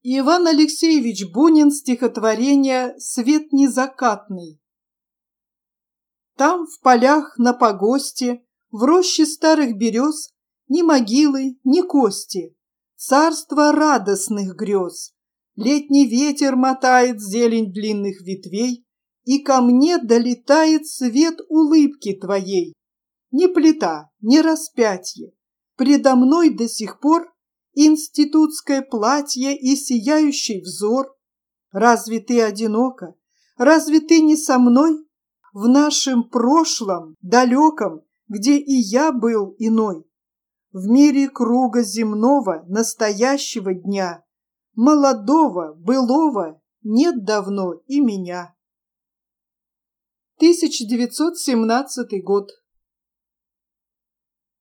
Иван Алексеевич Бунин, стихотворение «Свет незакатный». Там, в полях, на погосте, в роще старых берез, ни могилы, ни кости, царство радостных грез. Летний ветер мотает зелень длинных ветвей, и ко мне долетает свет улыбки твоей. Ни плита, ни распятие, предо мной до сих пор институтское платье и сияющий взор. Разве ты одинока? Разве ты не со мной? В нашем прошлом, далеком, где и я был иной. В мире круга земного, настоящего дня, молодого, былого, нет давно и меня. 1917 год.